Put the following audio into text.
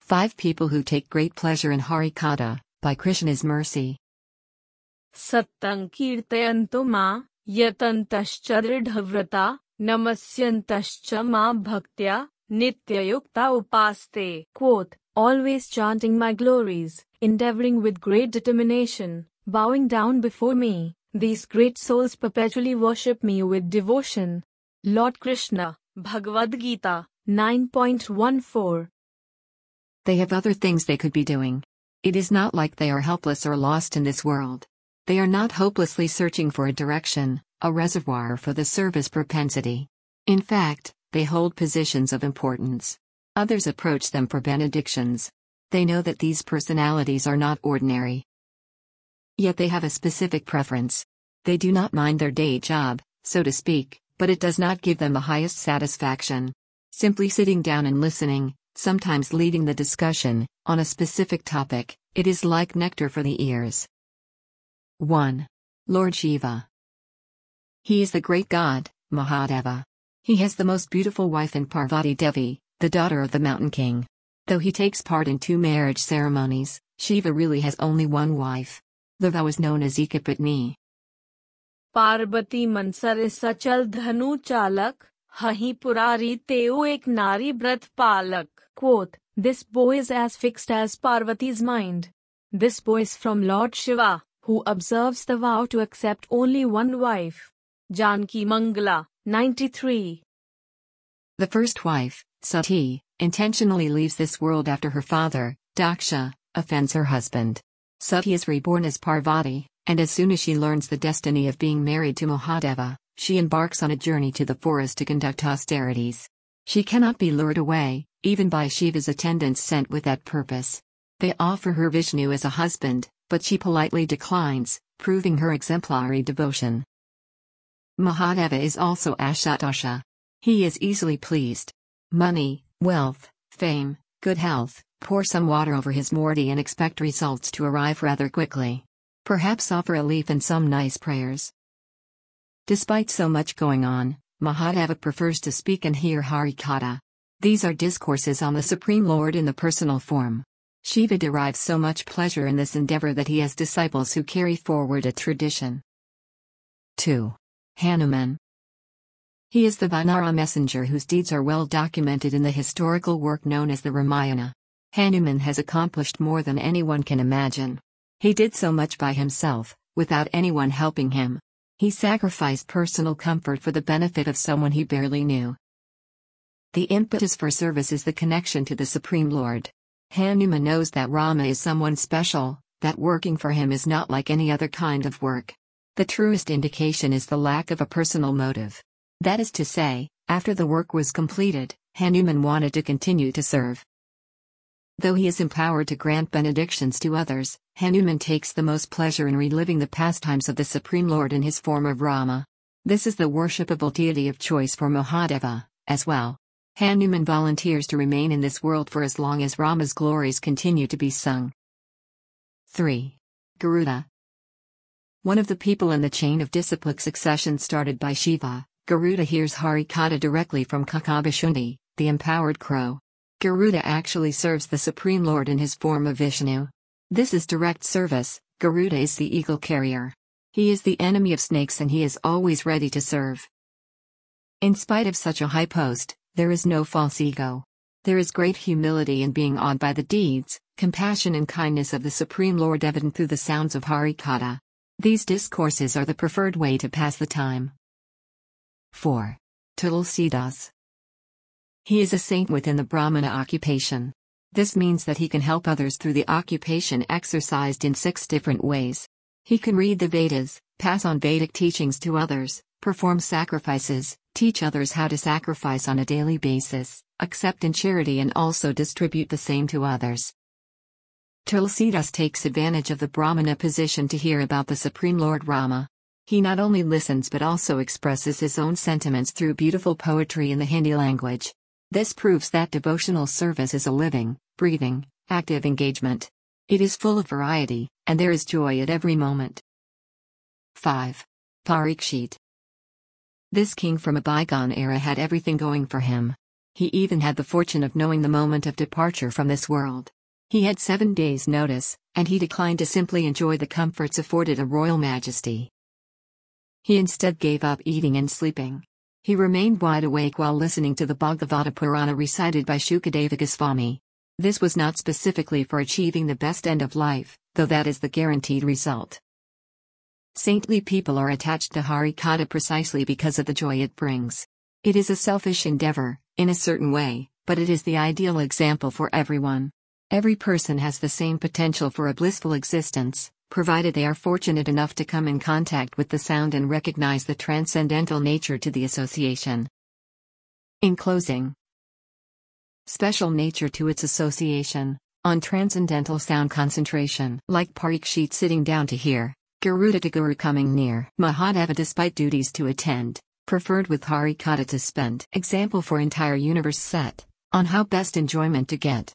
5 people who take great pleasure in Harikatha, by Krishna's mercy. Sattam kirtayantu ma, yatantascha dridhavrata, namasyantascha ma bhaktya, nityayukta upaste. Quote, always chanting my glories, endeavoring with great determination, bowing down before me, these great souls perpetually worship me with devotion. Lord Krishna, Bhagavad Gita, 9.14. They have other things they could be doing. It is not like they are helpless or lost in this world. They are not hopelessly searching for a direction, a reservoir for the service propensity. In fact, they hold positions of importance. Others approach them for benedictions. They know that these personalities are not ordinary. Yet they have a specific preference. They do not mind their day job, so to speak, but it does not give them the highest satisfaction. Simply sitting down and listening, sometimes leading the discussion, on a specific topic, it is like nectar for the ears. 1. Lord Shiva. He is the great god, Mahadeva. He has the most beautiful wife in Parvati Devi, the daughter of the Mountain King. Though he takes part in 2 marriage ceremonies, Shiva really has only one wife. The vow is known as Ekapatni. Parvati mansare sachal dhanu chalak, hahi purari teo ek nari brat palak. Quote, this bow is as fixed as Parvati's mind. This bow is from Lord Shiva, who observes the vow to accept only one wife. Janki Mangala, 93. The first wife, Sati, intentionally leaves this world after her father, Daksha, offends her husband. Sati is reborn as Parvati, and as soon as she learns the destiny of being married to Mahadeva, she embarks on a journey to the forest to conduct austerities. She cannot be lured away, even by Shiva's attendants sent with that purpose. They offer her Vishnu as a husband, but she politely declines, proving her exemplary devotion. Mahadeva is also Ashatosha. He is easily pleased. Money, wealth, fame, good health, pour some water over his murti and expect results to arrive rather quickly. Perhaps offer a leaf and some nice prayers. Despite so much going on, Mahadeva prefers to speak and hear Harikatha. These are discourses on the Supreme Lord in the personal form. Shiva derives so much pleasure in this endeavor that he has disciples who carry forward a tradition. 2. Hanuman. He is the Vanara messenger whose deeds are well documented in the historical work known as the Ramayana. Hanuman has accomplished more than anyone can imagine. He did so much by himself, without anyone helping him. He sacrificed personal comfort for the benefit of someone he barely knew. The impetus for service is the connection to the Supreme Lord. Hanuman knows that Rama is someone special, that working for him is not like any other kind of work. The truest indication is the lack of a personal motive. That is to say, after the work was completed, Hanuman wanted to continue to serve. Though he is empowered to grant benedictions to others, Hanuman takes the most pleasure in reliving the pastimes of the Supreme Lord in his form of Rama. This is the worshipable deity of choice for Mahadeva, as well. Hanuman volunteers to remain in this world for as long as Rama's glories continue to be sung. 3. Garuda. One of the people in the chain of disciplic succession started by Shiva, Garuda hears Harikatha directly from Kakabashundi, the empowered crow. Garuda actually serves the Supreme Lord in his form of Vishnu. This is direct service. Garuda is the eagle carrier. He is the enemy of snakes and he is always ready to serve. In spite of such a high post, there is no false ego. There is great humility in being awed by the deeds, compassion and kindness of the Supreme Lord evident through the sounds of Harikatha. These discourses are the preferred way to pass the time. 4. Tulsidas. He is a saint within the Brahmana occupation. This means that he can help others through the occupation exercised in 6 different ways. He can read the Vedas, pass on Vedic teachings to others, perform sacrifices, teach others how to sacrifice on a daily basis, accept in charity and also distribute the same to others. Tulsidas takes advantage of the Brahmana position to hear about the Supreme Lord Rama. He not only listens but also expresses his own sentiments through beautiful poetry in the Hindi language. This proves that devotional service is a living, breathing, active engagement. It is full of variety, and there is joy at every moment. 5. Parikshit. This king from a bygone era had everything going for him. He even had the fortune of knowing the moment of departure from this world. He had 7 days' notice, and he declined to simply enjoy the comforts afforded a royal majesty. He instead gave up eating and sleeping. He remained wide awake while listening to the Bhagavata Purana recited by Shukadeva Goswami. This was not specifically for achieving the best end of life, though that is the guaranteed result. Saintly people are attached to Harikatha precisely because of the joy it brings. It is a selfish endeavor, in a certain way, but it is the ideal example for everyone. Every person has the same potential for a blissful existence, provided they are fortunate enough to come in contact with the sound and recognize the transcendental nature to the association. In closing, special nature to its association, on transcendental sound concentration. Like Parikshit sitting down to hear, Garuda to Guru coming near. Mahadeva despite duties to attend, preferred with Harikatha to spend. Example for entire universe set, on how best enjoyment to get.